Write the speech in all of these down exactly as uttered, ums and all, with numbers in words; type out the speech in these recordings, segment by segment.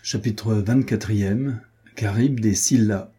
Chapitre vingt-quatrième. Charybde et Scylla.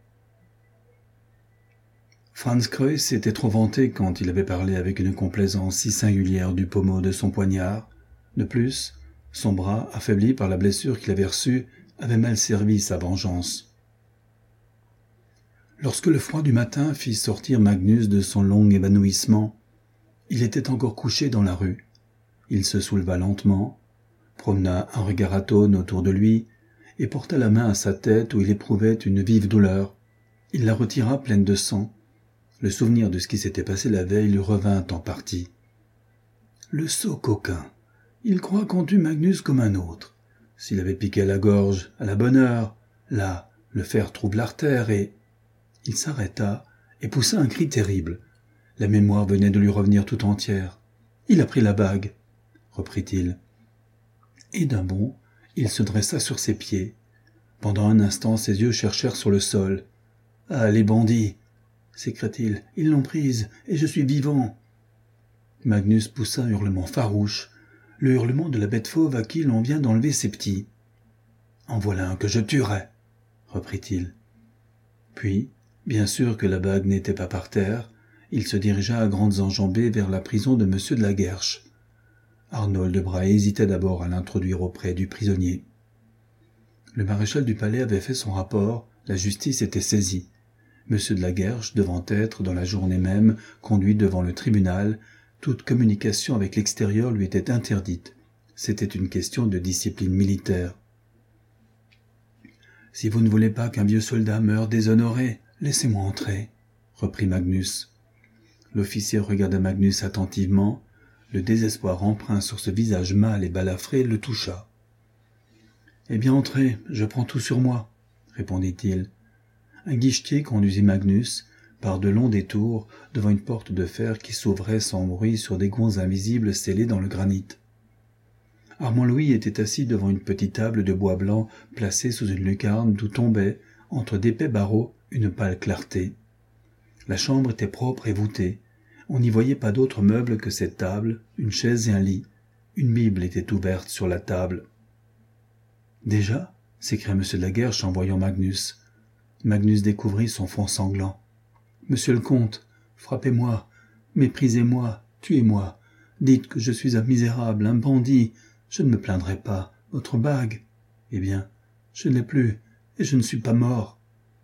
Franz Kreuz s'était trop vanté quand il avait parlé avec une complaisance si singulière du pommeau de son poignard. De plus, son bras, affaibli par la blessure qu'il avait reçue, avait mal servi sa vengeance. Lorsque le froid du matin fit sortir Magnus de son long évanouissement, il était encore couché dans la rue. Il se souleva lentement, promena un regard atone autour de lui, et porta la main à sa tête où il éprouvait une vive douleur. Il la retira pleine de sang. Le souvenir de ce qui s'était passé la veille lui revint en partie. Le sot coquin. Il croit qu'on tue Magnus comme un autre. S'il avait piqué à la gorge, à la bonne heure, là, le fer trouve l'artère et... Il s'arrêta et poussa un cri terrible. La mémoire venait de lui revenir tout entière. Il a pris la bague, reprit-il. Et d'un bond, il se dressa sur ses pieds. Pendant un instant, ses yeux cherchèrent sur le sol. « Ah, les bandits !» s'écria-t-il. « Ils l'ont prise, et je suis vivant !» Magnus poussa un hurlement farouche, le hurlement de la bête fauve à qui l'on vient d'enlever ses petits. « En voilà un que je tuerai !» reprit-il. Puis, bien sûr que la bague n'était pas par terre, il se dirigea à grandes enjambées vers la prison de Monsieur de la Guerche. Arnold de Bray hésitait d'abord à l'introduire auprès du prisonnier. Le maréchal du palais avait fait son rapport, la justice était saisie. Monsieur de la Guerche devant être, dans la journée même, conduit devant le tribunal, toute communication avec l'extérieur lui était interdite. C'était une question de discipline militaire. « Si vous ne voulez pas qu'un vieux soldat meure déshonoré, laissez-moi entrer, » reprit Magnus. L'officier regarda Magnus attentivement. Le désespoir empreint sur ce visage mâle et balafré le toucha. « Eh bien, entrez, je prends tout sur moi, » répondit-il. Un guichetier conduisit Magnus, par de longs détours, devant une porte de fer qui s'ouvrait sans bruit sur des gonds invisibles scellés dans le granit. Armand Louis était assis devant une petite table de bois blanc placée sous une lucarne d'où tombait, entre d'épais barreaux, une pâle clarté. La chambre était propre et voûtée. On n'y voyait pas d'autre meuble que cette table, une chaise et un lit. Une Bible était ouverte sur la table. « Déjà » s'écria Monsieur de la Guerche en voyant Magnus. Magnus découvrit son front sanglant. « Monsieur le comte, frappez-moi, méprisez-moi, tuez-moi. Dites que je suis un misérable, un bandit. Je ne me plaindrai pas. Votre bague. Eh bien, je ne l'ai plus, et je ne suis pas mort. »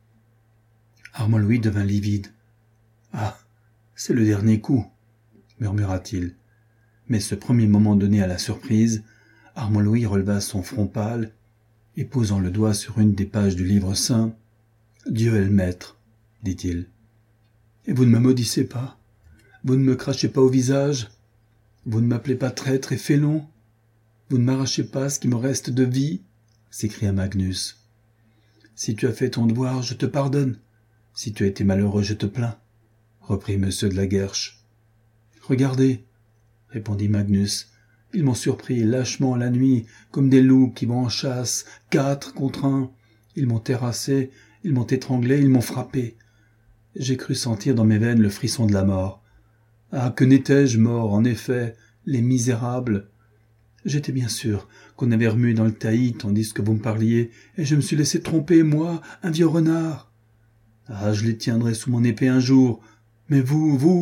Armand Louis devint livide. « Ah, c'est le dernier coup, » murmura-t-il. Mais ce premier moment donné à la surprise, Armand Louis releva son front pâle et posant le doigt sur une des pages du livre saint, « Dieu est le maître, » dit-il. « Et vous ne me maudissez pas? Vous ne me crachez pas au visage? Vous ne m'appelez pas traître et félon? Vous ne m'arrachez pas ce qui me reste de vie ?» s'écria Magnus. « Si tu as fait ton devoir, je te pardonne. Si tu as été malheureux, je te plains, » reprit Monsieur de la Guerche. « Regardez, » répondit Magnus, « ils m'ont surpris lâchement la nuit, comme des loups qui vont en chasse, quatre contre un. Ils m'ont terrassé, ils m'ont étranglé, ils m'ont frappé. J'ai cru sentir dans mes veines le frisson de la mort. Ah, que n'étais-je mort, en effet, les misérables! J'étais bien sûr qu'on avait remué dans le taillis tandis que vous me parliez, et je me suis laissé tromper, moi, un vieux renard. Ah, je les tiendrai sous mon épée un jour, mais vous, vous... »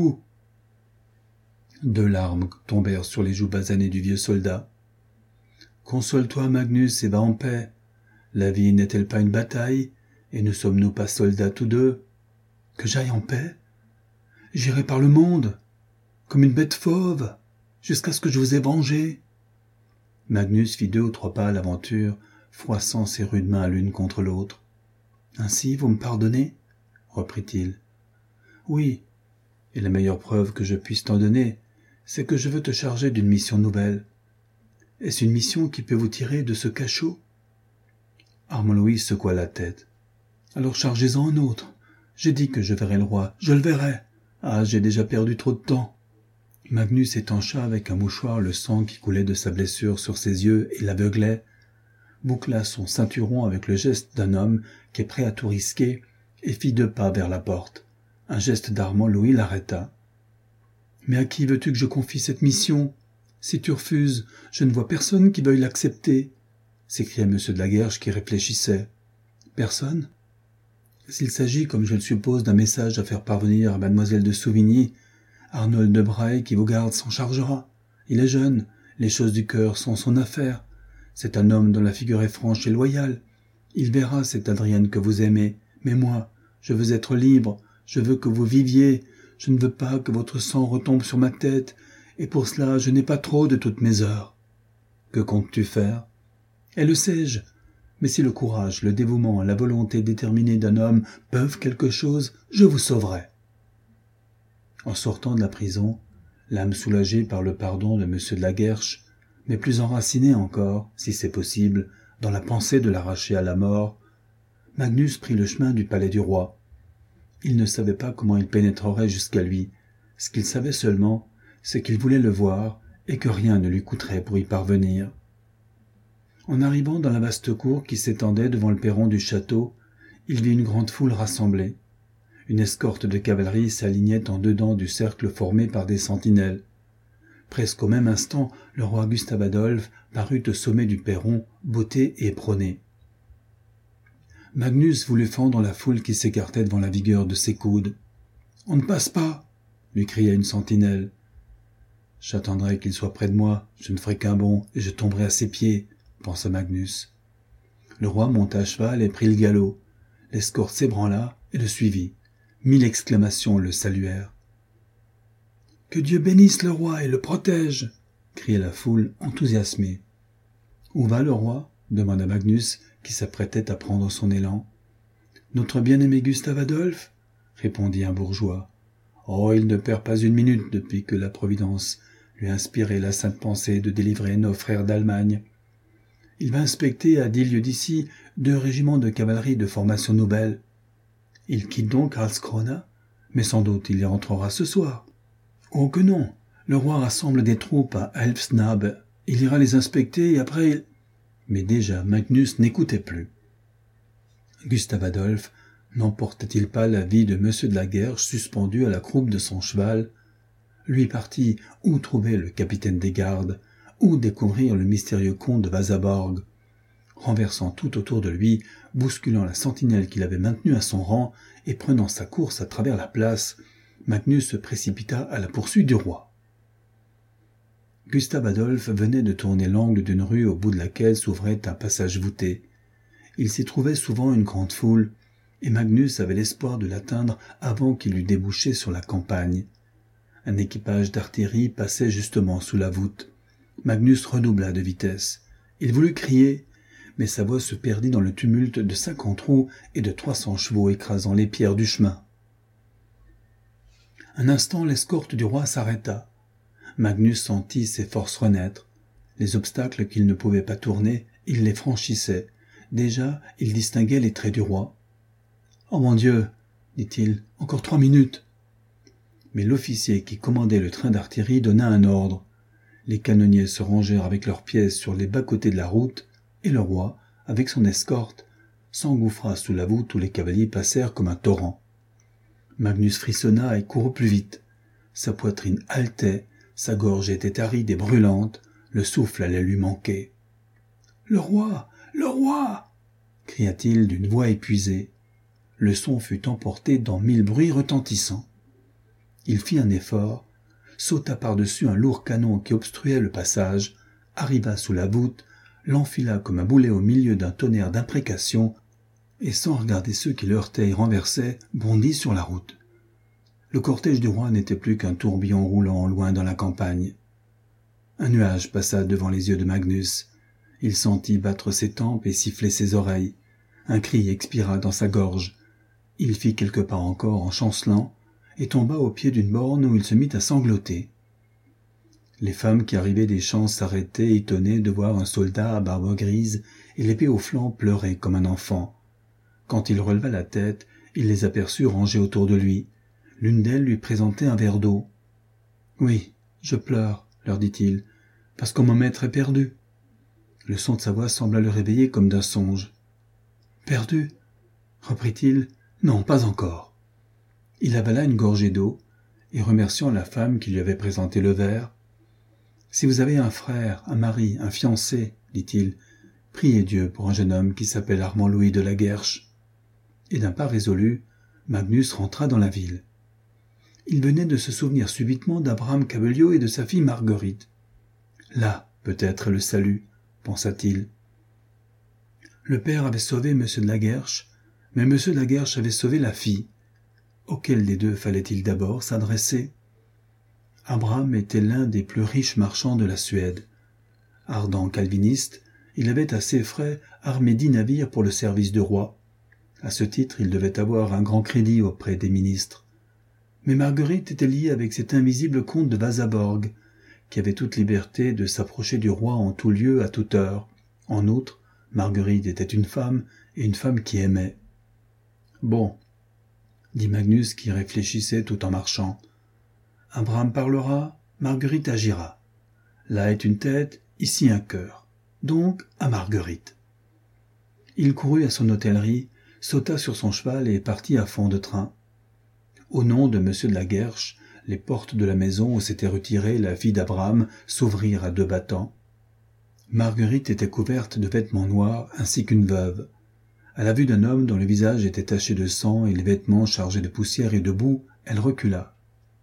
Deux larmes tombèrent sur les joues basanées du vieux soldat. « Console-toi, Magnus, et va en paix. La vie n'est-elle pas une bataille, et ne sommes-nous pas soldats tous deux? Que j'aille en paix? J'irai par le monde, comme une bête fauve, jusqu'à ce que je vous ai vengé. » Magnus fit deux ou trois pas à l'aventure, froissant ses rudes mains l'une contre l'autre. « Ainsi, vous me pardonnez ?» reprit-il. « Oui, et la meilleure preuve que je puisse t'en donner, c'est que je veux te charger d'une mission nouvelle. Est-ce une mission qui peut vous tirer de ce cachot ?» Armand Louis secoua la tête. « Alors chargez-en un autre. J'ai dit que je verrais le roi, je le verrai. Ah, j'ai déjà perdu trop de temps. » Magnus étancha avec un mouchoir le sang qui coulait de sa blessure sur ses yeux et l'aveuglait, boucla son ceinturon avec le geste d'un homme qui est prêt à tout risquer, et fit deux pas vers la porte. Un geste d'Armand Louis l'arrêta. « Mais à qui veux-tu que je confie cette mission? Si tu refuses, je ne vois personne qui veuille l'accepter. s'écria M. de la Guerche qui réfléchissait. « Personne ? S'il s'agit, comme je le suppose, d'un message à faire parvenir à mademoiselle de Souvigny, Arnold de Braye qui vous garde s'en chargera. Il est jeune, les choses du cœur sont son affaire. C'est un homme dont la figure est franche et loyale. Il verra cette Adrienne que vous aimez. Mais moi, je veux être libre, je veux que vous viviez, je ne veux pas que votre sang retombe sur ma tête, et pour cela je n'ai pas trop de toutes mes heures. Que comptes-tu faire ? Et le sais-je ? Mais si le courage, le dévouement, la volonté déterminée d'un homme peuvent quelque chose, je vous sauverai. » En sortant de la prison, l'âme soulagée par le pardon de M. de la Guerche, mais plus enracinée encore, si c'est possible, dans la pensée de l'arracher à la mort, Magnus prit le chemin du palais du roi. Il ne savait pas comment il pénétrerait jusqu'à lui. Ce qu'il savait seulement, c'est qu'il voulait le voir et que rien ne lui coûterait pour y parvenir. En arrivant dans la vaste cour qui s'étendait devant le perron du château, il vit une grande foule rassemblée. Une escorte de cavalerie s'alignait en dedans du cercle formé par des sentinelles. Presque au même instant, le roi Gustave Adolphe parut au sommet du perron, botté et éperonné. Magnus voulut fendre la foule qui s'écartait devant la vigueur de ses coudes. « On ne passe pas !» lui cria une sentinelle. « J'attendrai qu'il soit près de moi, je ne ferai qu'un bond et je tomberai à ses pieds !» pensa Magnus. Le roi monta à cheval et prit le galop. L'escorte s'ébranla et le suivit. Mille exclamations le saluèrent. « Que Dieu bénisse le roi et le protège !» cria la foule enthousiasmée. « Où va le roi ?» demanda Magnus, qui s'apprêtait à prendre son élan. « Notre bien-aimé Gustave Adolphe ?» répondit un bourgeois. « Oh, il ne perd pas une minute depuis que la Providence lui a inspiré la sainte pensée de délivrer nos frères d'Allemagne. Il va inspecter à dix lieues d'ici deux régiments de cavalerie de formation nouvelle. Il quitte donc Karlskrona, mais sans doute il y rentrera ce soir. Oh que non, le roi rassemble des troupes à Elfsnab, il ira les inspecter et après il... » Mais déjà Magnus n'écoutait plus. Gustave Adolphe n'emportait-il pas la vie de M. de la Guerche suspendu à la croupe de son cheval? Lui parti où trouver le capitaine des gardes, où découvrir le mystérieux comte de Wasaborg? Renversant tout autour de lui, bousculant la sentinelle qu'il avait maintenue à son rang et prenant sa course à travers la place, Magnus se précipita à la poursuite du roi. Gustave Adolphe venait de tourner l'angle d'une rue au bout de laquelle s'ouvrait un passage voûté. Il s'y trouvait souvent une grande foule, et Magnus avait l'espoir de l'atteindre avant qu'il eût débouché sur la campagne. Un équipage d'artillerie passait justement sous la voûte. Magnus redoubla de vitesse. Il voulut crier, mais sa voix se perdit dans le tumulte de cinquante roues et de trois cents chevaux écrasant les pierres du chemin. Un instant, l'escorte du roi s'arrêta. Magnus sentit ses forces renaître. Les obstacles qu'il ne pouvait pas tourner, il les franchissait. Déjà, il distinguait les traits du roi. « Oh mon Dieu !» dit-il, « encore trois minutes !» Mais l'officier qui commandait le train d'artillerie donna un ordre. Les canonniers se rangèrent avec leurs pièces sur les bas-côtés de la route, et le roi, avec son escorte, s'engouffra sous la voûte où les cavaliers passèrent comme un torrent. Magnus frissonna et courut plus vite. Sa poitrine haletait, sa gorge était aride et brûlante, le souffle allait lui manquer. « Le roi ! Le roi !» cria-t-il d'une voix épuisée. Le son fut emporté dans mille bruits retentissants. Il fit un effort, sauta par-dessus un lourd canon qui obstruait le passage, arriva sous la voûte, l'enfila comme un boulet au milieu d'un tonnerre d'imprécations, et sans regarder ceux qui l'heurtaient et renversaient, bondit sur la route. Le cortège du roi n'était plus qu'un tourbillon roulant loin dans la campagne. Un nuage passa devant les yeux de Magnus. Il sentit battre ses tempes et siffler ses oreilles. Un cri expira dans sa gorge. Il fit quelques pas encore en chancelant, et tomba au pied d'une borne où il se mit à sangloter. Les femmes qui arrivaient des champs s'arrêtaient étonnées de voir un soldat à barbe grise et l'épée au flanc pleurer comme un enfant. Quand il releva la tête, il les aperçut rangés autour de lui. L'une d'elles lui présentait un verre d'eau. « Oui, je pleure, » leur dit-il, « parce que mon maître est perdu. » Le son de sa voix sembla le réveiller comme d'un songe. « Perdu ?» reprit-il. « Non, pas encore. » Il avala une gorgée d'eau, et remerciant la femme qui lui avait présenté le verre, « Si vous avez un frère, un mari, un fiancé, dit-il, Priez Dieu pour un jeune homme qui s'appelle Armand Louis de la Guerche. » Et d'un pas résolu, Magnus rentra dans la ville. Il venait de se souvenir subitement d'Abraham Cabelliau et de sa fille Marguerite. Là, peut-être, le salut, pensa-t-il. Le père avait sauvé M. de la Guerche, mais M. de la Guerche avait sauvé la fille. Auquel des deux fallait-il d'abord s'adresser? Abraham était l'un des plus riches marchands de la Suède. Ardent calviniste, il avait à ses frais armé dix navires pour le service du roi. À ce titre, il devait avoir un grand crédit auprès des ministres. Mais Marguerite était liée avec cet invisible comte de Vasaborg, qui avait toute liberté de s'approcher du roi en tout lieu, à toute heure. En outre, Marguerite était une femme, et une femme qui aimait. « Bon, » dit Magnus qui réfléchissait tout en marchant. « Abraham parlera, Marguerite agira. Là est une tête, ici un cœur. Donc à Marguerite. » Il courut à son hôtellerie, sauta sur son cheval et partit à fond de train. Au nom de M. de la Guerche, les portes de la maison où s'était retirée la fille d'Abraham s'ouvrirent à deux battants. Marguerite était couverte de vêtements noirs ainsi qu'une veuve. À la vue d'un homme dont le visage était taché de sang et les vêtements chargés de poussière et de boue, elle recula.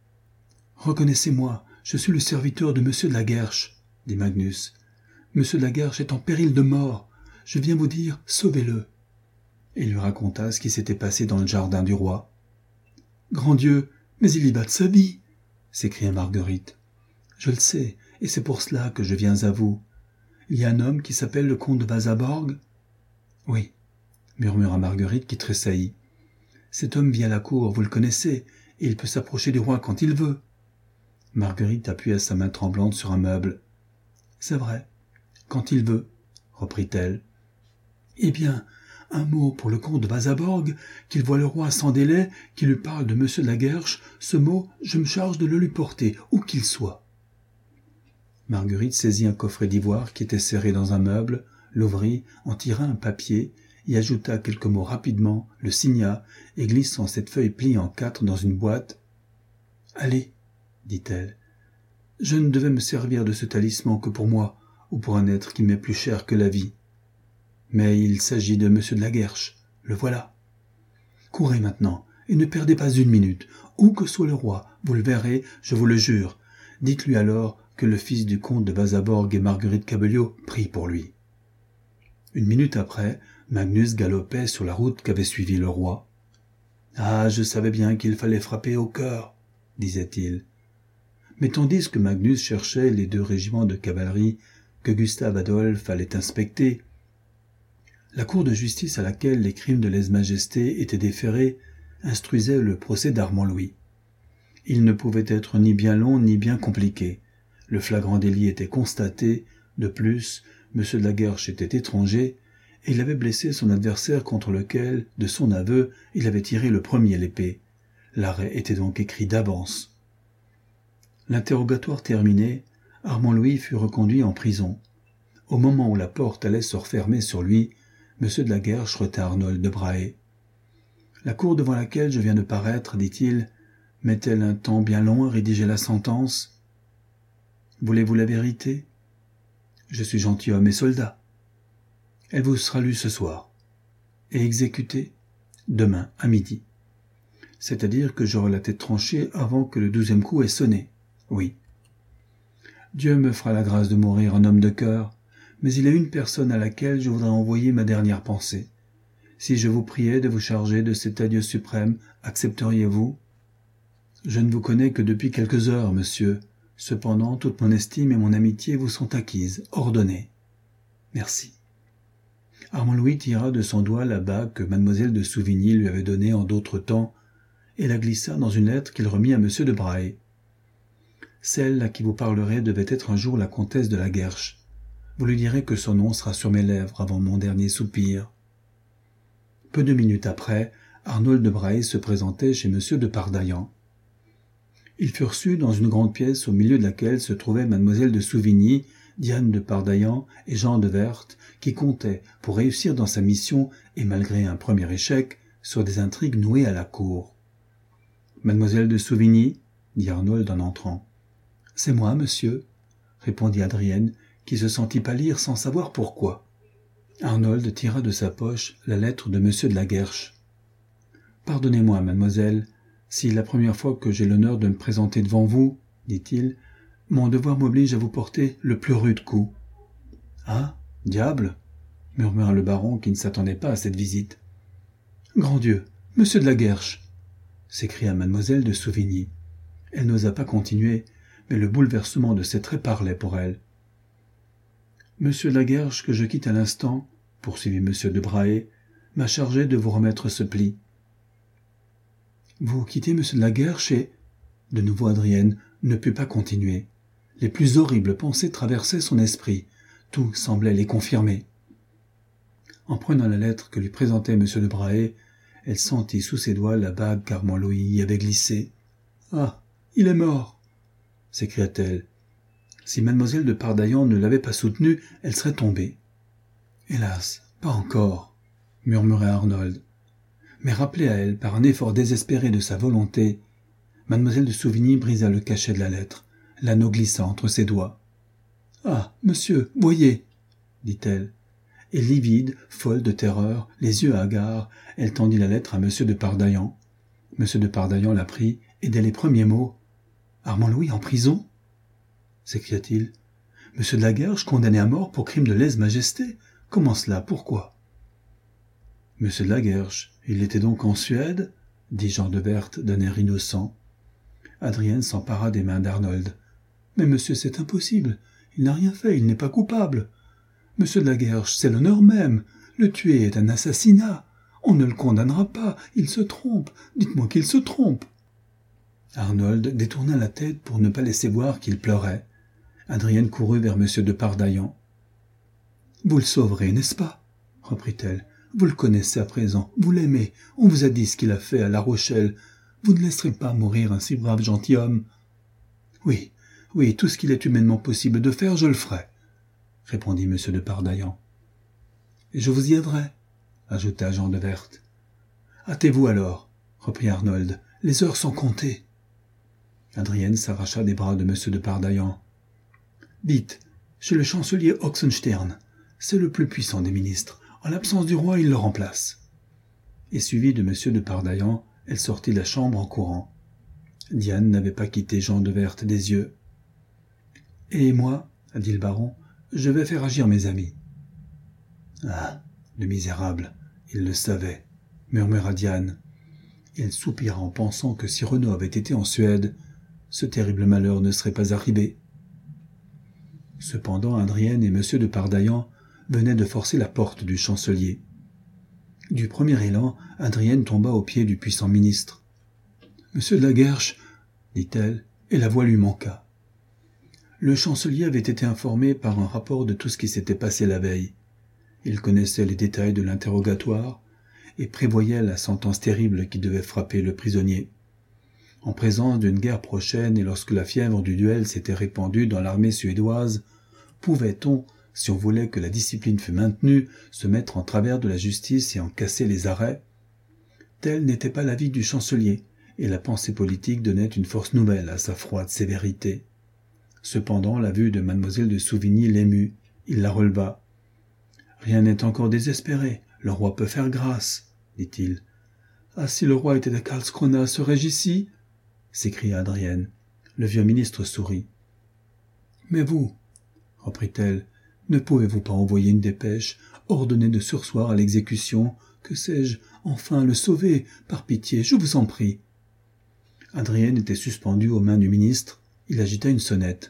« Reconnaissez-moi, je suis le serviteur de M. de la Guerche, » dit Magnus. « M. de la Guerche est en péril de mort. Je viens vous dire, sauvez-le. » Et il lui raconta ce qui s'était passé dans le jardin du roi. « Grand Dieu, mais il y va de sa vie !» s'écria Marguerite. « Je le sais, et c'est pour cela que je viens à vous. Il y a un homme qui s'appelle le comte de Vasaborg ?»« Oui, » murmura Marguerite qui tressaillit. « Cet homme vit à la cour, vous le connaissez, et il peut s'approcher du roi quand il veut. » Marguerite appuya sa main tremblante sur un meuble. « C'est vrai, quand il veut, » reprit-elle. « Eh bien, un mot pour le comte de Vasaborg, qu'il voie le roi sans délai, qu'il lui parle de M. de la Guerche, ce mot, je me charge de le lui porter, où qu'il soit. » Marguerite saisit un coffret d'ivoire qui était serré dans un meuble, l'ouvrit, en tira un papier, y ajouta quelques mots rapidement, le signa, et glissant cette feuille pliée en quatre dans une boîte. « Allez, » dit-elle, « je ne devais me servir de ce talisman que pour moi, ou pour un être qui m'est plus cher que la vie. Mais il s'agit de M. de la Guerche, le voilà. Courez maintenant, et ne perdez pas une minute, où que soit le roi, vous le verrez, je vous le jure. Dites-lui alors que le fils du comte de Vasaborg et Marguerite Cabelliau prie pour lui. » Une minute après, Magnus galopait sur la route qu'avait suivie le roi. « Ah, je savais bien qu'il fallait frapper au cœur, » disait-il. Mais tandis que Magnus cherchait les deux régiments de cavalerie que Gustave Adolphe allait inspecter, la cour de justice à laquelle les crimes de lèse-majesté étaient déférés instruisait le procès d'Armand Louis. Il ne pouvait être ni bien long ni bien compliqué. Le flagrant délit était constaté. De plus, M. de la Guerche était étranger, et il avait blessé son adversaire contre lequel, de son aveu, il avait tiré le premier l'épée. L'arrêt était donc écrit d'avance. L'interrogatoire terminé, Armand Louis fut reconduit en prison. Au moment où la porte allait se refermer sur lui, M. de la Guerche retint Arnold de Brahe. « La cour devant laquelle je viens de paraître, dit-il, met-elle un temps bien long à rédiger la sentence ? Voulez-vous la vérité ? Je suis gentilhomme et soldat. Elle vous sera lue ce soir. Et exécutée demain à midi. C'est-à-dire que j'aurai la tête tranchée avant que le douzième coup ait sonné. Oui. Dieu me fera la grâce de mourir un homme de cœur, mais il y a une personne à laquelle je voudrais envoyer ma dernière pensée. Si je vous priais de vous charger de cet adieu suprême, accepteriez-vous ? Je ne vous connais que depuis quelques heures, monsieur. Cependant, toute mon estime et mon amitié vous sont acquises, ordonnées. Merci. » Armand Louis tira de son doigt la bague que mademoiselle de Souvigny lui avait donnée en d'autres temps et la glissa dans une lettre qu'il remit à M. de Brahe. « Celle à qui vous parlerez devait être un jour la comtesse de la Guerche. Vous lui direz que son nom sera sur mes lèvres avant mon dernier soupir. » Peu de minutes après, Arnold de Brahe se présentait chez M. de Pardaillan. Il fut reçu dans une grande pièce au milieu de laquelle se trouvaient mademoiselle de Souvigny, Diane de Pardaillan et Jean de Werth, qui comptaient, pour réussir dans sa mission et malgré un premier échec, sur des intrigues nouées à la cour. « Mademoiselle de Souvigny ?» dit Arnold en entrant. « C'est moi, monsieur, » répondit Adrienne, qui se sentit pâlir sans savoir pourquoi. Arnold tira de sa poche la lettre de monsieur de la Guerche. « Pardonnez-moi, mademoiselle, si la première fois que j'ai l'honneur de me présenter devant vous, dit-il, mon devoir m'oblige à vous porter le plus rude coup. »« Ah, diable !» murmura le baron qui ne s'attendait pas à cette visite. « Grand Dieu, monsieur de la Guerche !» s'écria mademoiselle de Souvigny. Elle n'osa pas continuer, mais le bouleversement de ses traits parlait pour elle. « Monsieur de la Guerche, que je quitte à l'instant, poursuivit monsieur de Brahe, m'a chargé de vous remettre ce pli. »« Vous quittez monsieur de la Guerche et... » De nouveau Adrienne ne put pas continuer. Les plus horribles pensées traversaient son esprit. Tout semblait les confirmer. En prenant la lettre que lui présentait monsieur de Brahe, elle sentit sous ses doigts la bague qu'Armand Louis y avait glissée. « Ah, il est mort !» s'écria-t-elle. Si mademoiselle de Pardaillan ne l'avait pas soutenue, elle serait tombée. « Hélas, pas encore !» murmurait Arnold. Mais rappelée à elle par un effort désespéré de sa volonté, mademoiselle de Souvigny brisa le cachet de la lettre. L'anneau glissa entre ses doigts. « Ah, monsieur, voyez !» dit-elle. Et livide, folle de terreur, les yeux hagards, elle tendit la lettre à monsieur de Pardaillan. Monsieur de Pardaillan la prit, et dès les premiers mots, « Armand Louis en prison ?» s'écria-t-il. « Monsieur de la Guerche condamné à mort pour crime de lèse-majesté? Comment cela? Pourquoi ?» « Monsieur de la Guerche, il était donc en Suède ?» dit Jean de Werth d'un air innocent. Adrienne s'empara des mains d'Arnold. « Mais monsieur, c'est impossible. Il n'a rien fait, il n'est pas coupable. Monsieur de la Guerche, c'est l'honneur même. Le tuer est un assassinat. On ne le condamnera pas, il se trompe. Dites-moi qu'il se trompe. » Arnold détourna la tête pour ne pas laisser voir qu'il pleurait. Adrienne courut vers monsieur de Pardaillan. « Vous le sauverez, n'est-ce pas ?» reprit-elle. « Vous le connaissez à présent, vous l'aimez, on vous a dit ce qu'il a fait à La Rochelle. Vous ne laisserez pas mourir un si brave gentilhomme. »« Oui, oui, tout ce qu'il est humainement possible de faire, je le ferai, » répondit monsieur de Pardaillan. « Et je vous y aiderai, » ajouta Jean de Werth. « Hâtez-vous alors, » reprit Arnold, « les heures sont comptées. » Adrienne s'arracha des bras de monsieur de Pardaillan. « Vite, chez le chancelier Oxenstern, c'est le plus puissant des ministres. En l'absence du roi, il le remplace. » Et suivie de monsieur de Pardaillan, elle sortit de la chambre en courant. Diane n'avait pas quitté Jean de Werth des yeux. « Et moi, » dit le baron, « je vais faire agir mes amis. »« Ah, le misérable, il le savait, » murmura Diane. Il soupira en pensant que si Renaud avait été en Suède, ce terrible malheur ne serait pas arrivé. Cependant, Adrienne et monsieur de Pardaillan venaient de forcer la porte du chancelier. Du premier élan, Adrienne tomba aux pieds du puissant ministre. « Monsieur de la Guerche, » dit-elle, et la voix lui manqua. Le chancelier avait été informé par un rapport de tout ce qui s'était passé la veille. Il connaissait les détails de l'interrogatoire et prévoyait la sentence terrible qui devait frapper le prisonnier. En présence d'une guerre prochaine et lorsque la fièvre du duel s'était répandue dans l'armée suédoise, pouvait-on, si on voulait que la discipline fût maintenue, se mettre en travers de la justice et en casser les arrêts? Tel n'était pas l'avis du chancelier, et la pensée politique donnait une force nouvelle à sa froide sévérité. Cependant, la vue de mademoiselle de Souvigny l'émut, il la releva. « Rien n'est encore désespéré, le roi peut faire grâce, » dit-il. « Ah, si le roi était à Karlskrona, serais-je ici ?» s'écria Adrienne. Le vieux ministre sourit. « Mais vous, » reprit-elle, « ne pouvez-vous pas envoyer une dépêche, ordonner de surseoir à l'exécution, que sais-je, enfin le sauver, par pitié, je vous en prie. » Adrienne était suspendue aux mains du ministre, il agita une sonnette.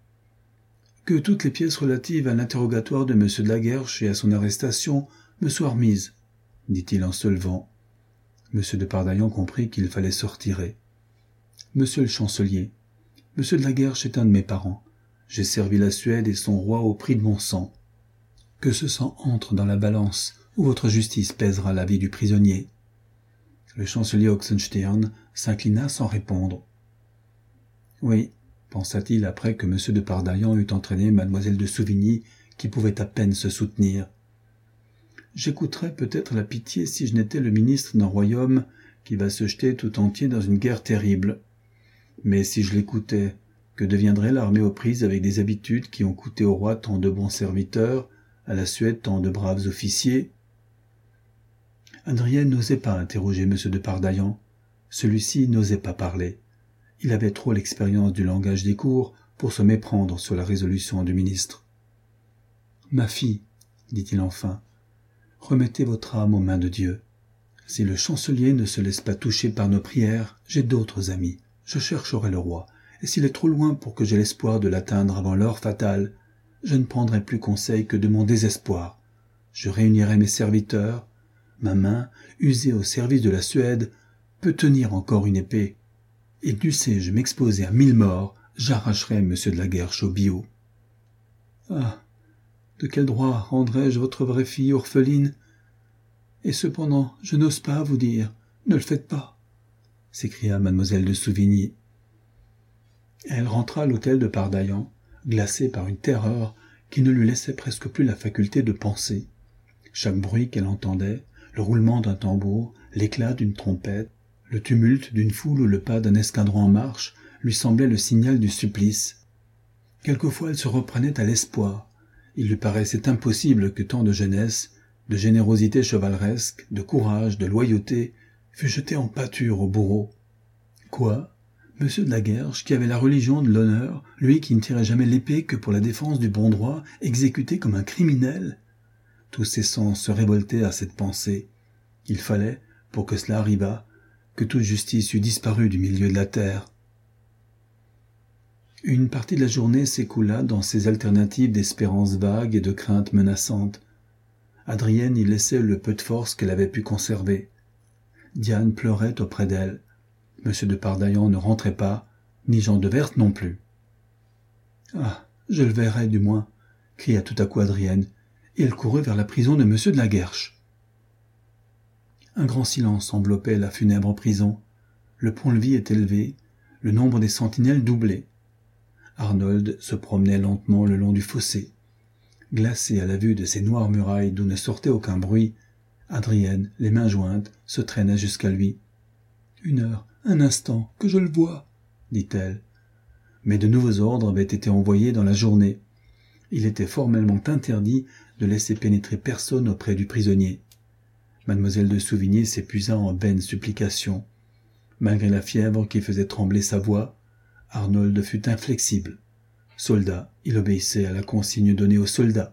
« Que toutes les pièces relatives à l'interrogatoire de monsieur de la Guerche et à son arrestation me soient remises, » dit-il en se levant. Monsieur de Pardaillan comprit qu'il fallait se retirer. « Monsieur le chancelier, monsieur de la Guerche est un de mes parents. J'ai servi la Suède et son roi au prix de mon sang. Que ce sang entre dans la balance où votre justice pèsera la vie du prisonnier. » Le chancelier Oxenstern s'inclina sans répondre. « Oui, » pensa-t-il après que monsieur de Pardaillan eut entraîné mademoiselle de Souvigny, qui pouvait à peine se soutenir. « J'écouterais peut-être la pitié si je n'étais le ministre d'un royaume qui va se jeter tout entier dans une guerre terrible. Mais si je l'écoutais, que deviendrait l'armée aux prises avec des habitudes qui ont coûté au roi tant de bons serviteurs, à la Suède tant de braves officiers. Adrienne n'osait pas interroger M. de Pardaillan. Celui-ci n'osait pas parler. Il avait trop l'expérience du langage des cours pour se méprendre sur la résolution du ministre. « Ma fille, dit-il enfin, remettez votre âme aux mains de Dieu. Si le chancelier ne se laisse pas toucher par nos prières, j'ai d'autres amis. Je chercherai le roi, et s'il est trop loin pour que j'aie l'espoir de l'atteindre avant l'heure fatale, je ne prendrai plus conseil que de mon désespoir. Je réunirai mes serviteurs. Ma main, usée au service de la Suède, peut tenir encore une épée. Et dussé-je m'exposer à mille morts, j'arracherai M. de la Guerche au billot. Ah, de quel droit rendrai-je votre vraie fille orpheline? Et cependant, je n'ose pas vous dire, ne le faites pas, s'écria mademoiselle de Souvigny. Elle rentra à l'hôtel de Pardaillan, glacée par une terreur qui ne lui laissait presque plus la faculté de penser. Chaque bruit qu'elle entendait, le roulement d'un tambour, l'éclat d'une trompette, le tumulte d'une foule ou le pas d'un escadron en marche lui semblait le signal du supplice. Quelquefois elle se reprenait à l'espoir. Il lui paraissait impossible que tant de jeunesse, de générosité chevaleresque, de courage, de loyauté, fût jeté en pâture au bourreau. Quoi? M. de la Guerche, qui avait la religion de l'honneur, lui qui ne tirait jamais l'épée que pour la défense du bon droit, exécuté comme un criminel? Tous ses sens se révoltaient à cette pensée. Il fallait, pour que cela arrivât, que toute justice eût disparu du milieu de la terre. Une partie de la journée s'écoula dans ces alternatives d'espérances vagues et de craintes menaçantes. Adrienne y laissait le peu de force qu'elle avait pu conserver. Diane pleurait auprès d'elle. M. de Pardaillan ne rentrait pas, ni Jean de Werth non plus. « Ah, je le verrai du moins !» cria tout à coup Adrienne, et elle courut vers la prison de M. de la Guerche. Un grand silence enveloppait la funèbre prison. Le pont-levis était élevé, le nombre des sentinelles doublé. Arnold se promenait lentement le long du fossé. Glacée à la vue de ces noires murailles d'où ne sortait aucun bruit, Adrienne, les mains jointes, se traînait jusqu'à lui. « Une heure, un instant, que je le voie, dit-elle. Mais de nouveaux ordres avaient été envoyés dans la journée. Il était formellement interdit de laisser pénétrer personne auprès du prisonnier. Mademoiselle de Souvigny s'épuisa en vaines supplications. Malgré la fièvre qui faisait trembler sa voix, Arnold fut inflexible. Soldat, il obéissait à la consigne donnée aux soldats.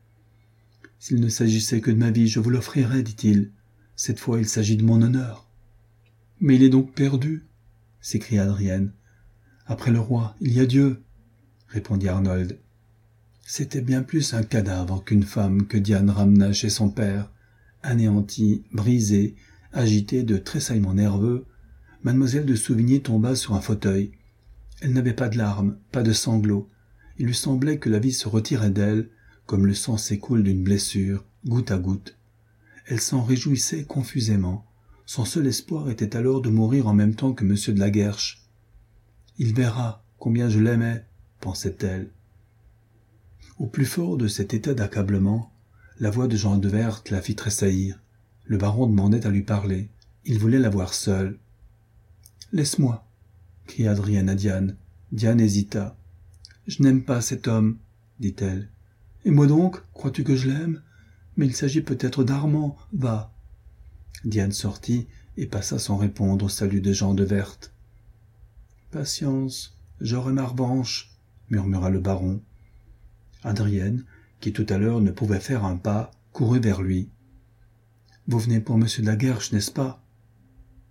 « S'il ne s'agissait que de ma vie, je vous l'offrirais, dit-il. Cette fois, il s'agit de mon honneur. »« Mais il est donc perdu !» s'écria Adrienne. « Après le roi, il y a Dieu !» répondit Arnold. C'était bien plus un cadavre qu'une femme que Diane ramena chez son père. Anéantie, brisée, agitée de tressaillements nerveux, mademoiselle de Souvigny tomba sur un fauteuil. Elle n'avait pas de larmes, pas de sanglots. Il lui semblait que la vie se retirait d'elle, comme le sang s'écoule d'une blessure, goutte à goutte. Elle s'en réjouissait confusément. Son seul espoir était alors de mourir en même temps que M. de la Guerche. « Il verra combien je l'aimais, » pensait-elle. Au plus fort de cet état d'accablement, la voix de Jean de Werth la fit tressaillir. Le baron demandait à lui parler. Il voulait la voir seule. « Laisse-moi » cria Adrienne à Diane. Diane hésita. « Je n'aime pas cet homme, » dit-elle. « Et moi donc, crois-tu que je l'aime? Mais il s'agit peut-être d'Armand. Va. » Diane sortit et passa sans répondre au salut de Jean de Werth. « Patience, j'aurai ma revanche, » murmura le baron. Adrienne, qui tout à l'heure ne pouvait faire un pas, courut vers lui. « Vous venez pour monsieur de la Guerche, n'est-ce pas ?»« Oui. »«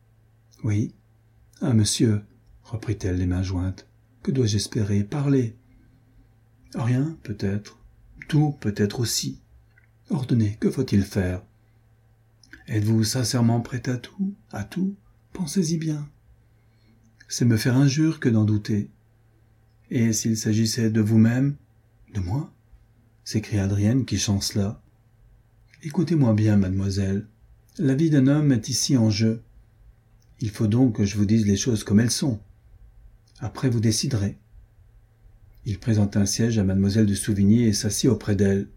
Ah, monsieur, » reprit-elle les mains jointes, « que dois-je espérer? Parlez. »« Rien, peut-être. Tout, peut-être aussi. Ordonnez, que faut-il faire? » « Êtes-vous sincèrement prête à tout? À tout? Pensez-y bien. »« C'est me faire injure que d'en douter. »« Et s'il s'agissait de vous-même? »« De moi ?» s'écria Adrienne qui chancela. « Écoutez-moi bien, mademoiselle. La vie d'un homme est ici en jeu. Il faut donc que je vous dise les choses comme elles sont. Après, vous déciderez. » Il présenta un siège à mademoiselle de Souvigny et s'assit auprès d'elle.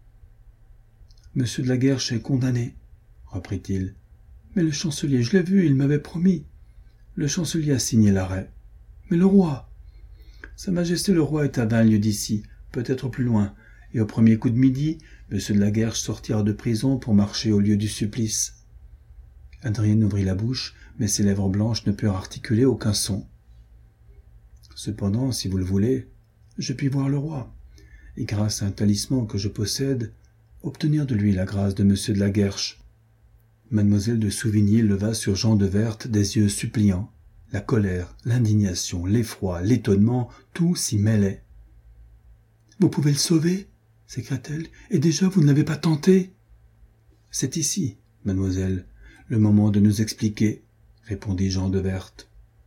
« Monsieur de la Guerche est condamné, » reprit-il. « Mais le chancelier, je l'ai vu, il m'avait promis. Le chancelier a signé l'arrêt. Mais le roi? Sa Majesté le roi est à vingt lieues d'ici, peut-être plus loin, et au premier coup de midi, M. de la Guerche sortira de prison pour marcher au lieu du supplice. Adrienne ouvrit la bouche, mais ses lèvres blanches ne purent articuler aucun son. Cependant, si vous le voulez, je puis voir le roi, et grâce à un talisman que je possède, obtenir de lui la grâce de M. de la Guerche. Mademoiselle de Souvigny leva sur Jean de Werth des yeux suppliants. La colère, l'indignation, l'effroi, l'étonnement, tout s'y mêlait. « Vous pouvez le sauver ?» s'écria-t-elle. « Et déjà vous ne l'avez pas tenté ?»« C'est ici, mademoiselle, le moment de nous expliquer, » répondit Jean de Werth.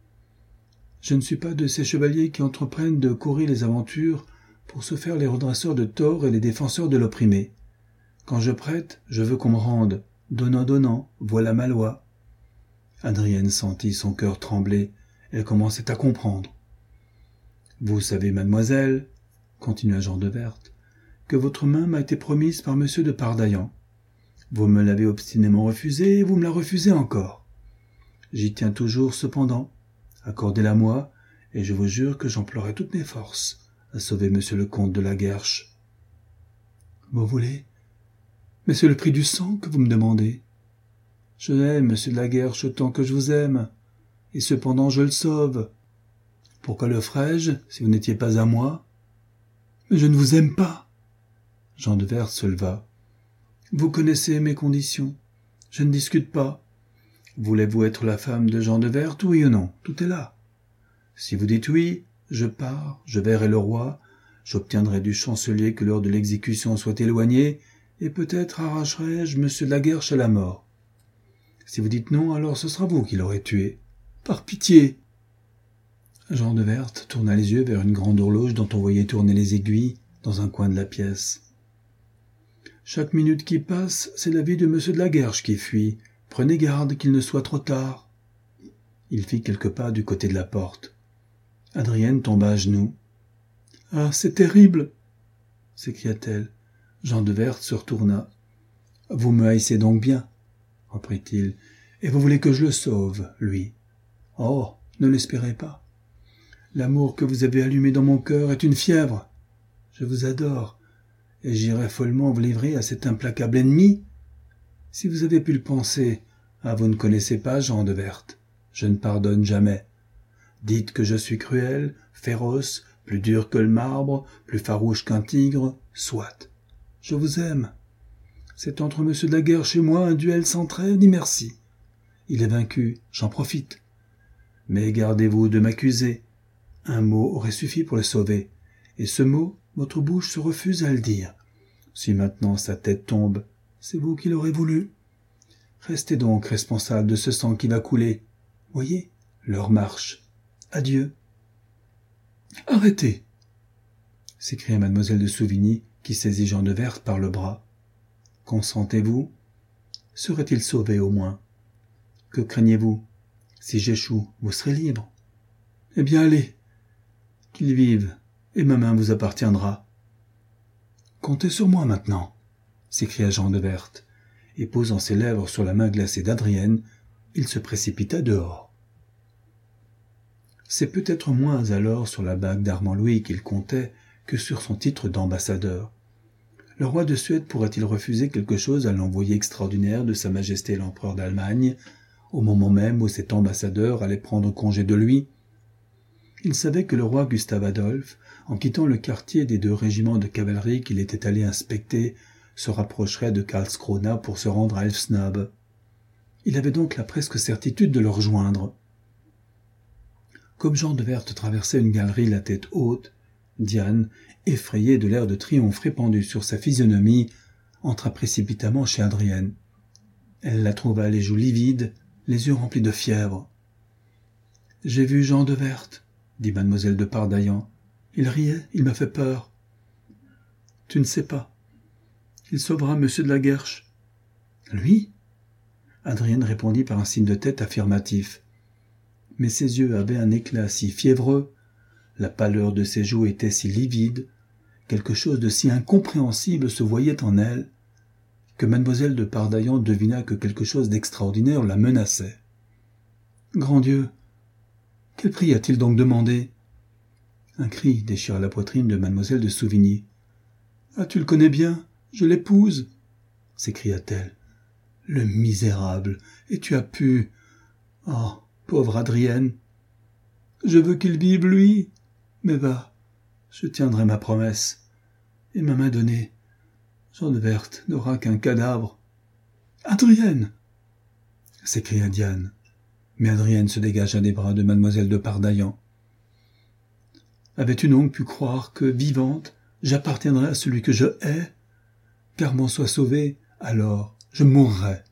« Je ne suis pas de ces chevaliers qui entreprennent de courir les aventures pour se faire les redresseurs de tort et les défenseurs de l'opprimé. Quand je prête, je veux qu'on me rende. Donnant, donnant, voilà ma loi. » Adrienne sentit son cœur trembler. Elle commençait à comprendre. « Vous savez, mademoiselle, continua Jean de Werth, que votre main m'a été promise par M. de Pardaillan. Vous me l'avez obstinément refusée et vous me la refusez encore. J'y tiens toujours cependant. Accordez-la-moi, et je vous jure que j'emploierai toutes mes forces à sauver M. le comte de la Guerche. »« Vous voulez ? Mais c'est le prix du sang que vous me demandez. Je aime M. de la Guerche autant que je vous aime, et cependant je le sauve. Pourquoi le ferais-je si vous n'étiez pas à moi ? Mais je ne vous aime pas. » Jean de Werth se leva. « Vous connaissez mes conditions. Je ne discute pas. Voulez-vous être la femme de Jean de Werth, oui ou non ? Tout est là. Si vous dites oui, je pars, je verrai le roi, j'obtiendrai du chancelier que l'heure de l'exécution soit éloignée, et peut-être arracherai-je M. de la Guerche à la mort. Si vous dites non, alors ce sera vous qui l'aurez tué. Par pitié !» Jean de Werth tourna les yeux vers une grande horloge dont on voyait tourner les aiguilles dans un coin de la pièce. « Chaque minute qui passe, c'est la vie de M. de la Guerche qui fuit. Prenez garde qu'il ne soit trop tard. » Il fit quelques pas du côté de la porte. Adrienne tomba à genoux. « Ah, c'est terrible !» s'écria-t-elle. Jean de Werth se retourna. « Vous me haïssez donc bien, » reprit-il, « et vous voulez que je le sauve, lui. Oh, ne l'espérez pas. L'amour que vous avez allumé dans mon cœur est une fièvre. Je vous adore, et j'irai follement vous livrer à cet implacable ennemi. Si vous avez pu le penser, ah, vous ne connaissez pas Jean de Werth. Je ne pardonne jamais. Dites que je suis cruel, féroce, plus dur que le marbre, plus farouche qu'un tigre, soit. Je vous aime. C'est entre M. de la Guerche et moi un duel sans trêve ni merci. Il est vaincu, j'en profite. Mais gardez-vous de m'accuser. Un mot aurait suffi pour le sauver, et ce mot, votre bouche se refuse à le dire. Si maintenant sa tête tombe, c'est vous qui l'aurez voulu. Restez donc responsable de ce sang qui va couler. Voyez, l'heure marche. Adieu. »« Arrêtez !» s'écria mademoiselle de Souvigny, qui saisit Jean de Werth par le bras. « Consentez-vous ? Serait-il sauvé au moins ? Que craignez-vous ? Si j'échoue, vous serez libre. Eh bien, allez, qu'il vive, et ma main vous appartiendra. »« Comptez sur moi maintenant !» s'écria Jean de Werth, et posant ses lèvres sur la main glacée d'Adrienne, il se précipita dehors. C'est peut-être moins alors sur la bague d'Armand Louis qu'il comptait que sur son titre d'ambassadeur. Le roi de Suède pourrait-il refuser quelque chose à l'envoyé extraordinaire de Sa Majesté l'Empereur d'Allemagne, au moment même où cet ambassadeur allait prendre congé de lui ? Il savait que le roi Gustave Adolphe, en quittant le quartier des deux régiments de cavalerie qu'il était allé inspecter, se rapprocherait de Karlskrona pour se rendre à Elfsnabbe. Il avait donc la presque certitude de le rejoindre. Comme Jean de Werth traversait une galerie la tête haute, Diane, effrayée de l'air de triomphe répandu sur sa physionomie, entra précipitamment chez Adrienne. Elle la trouva les joues livides, les yeux remplis de fièvre. « J'ai vu Jean de Werth, » dit mademoiselle de Pardaillan. « Il riait, il m'a fait peur. »« Tu ne sais pas. Il sauvera M. de la Guerche. »« Lui ?» Adrienne répondit par un signe de tête affirmatif. Mais ses yeux avaient un éclat si fiévreux, la pâleur de ses joues était si livide, quelque chose de si incompréhensible se voyait en elle, que mademoiselle de Pardaillan devina que quelque chose d'extraordinaire la menaçait. « Grand Dieu ! Quel prix a-t-il donc demandé ?» Un cri déchira la poitrine de mademoiselle de Souvigny. « Ah, tu le connais bien, je l'épouse, s'écria-t-elle. Le misérable, et tu as pu... Oh, pauvre Adrienne. Je veux qu'il vive, lui. Mais va, je tiendrai ma promesse. Et ma main donnée, Jeanne Verte n'aura qu'un cadavre. Adrienne, s'écria Diane. Mais Adrienne se dégagea des bras de mademoiselle de Pardaillan. Avais-tu donc pu croire que, vivante, j'appartiendrais à celui que je hais? Qu'Armand soit sauvé, alors je mourrai.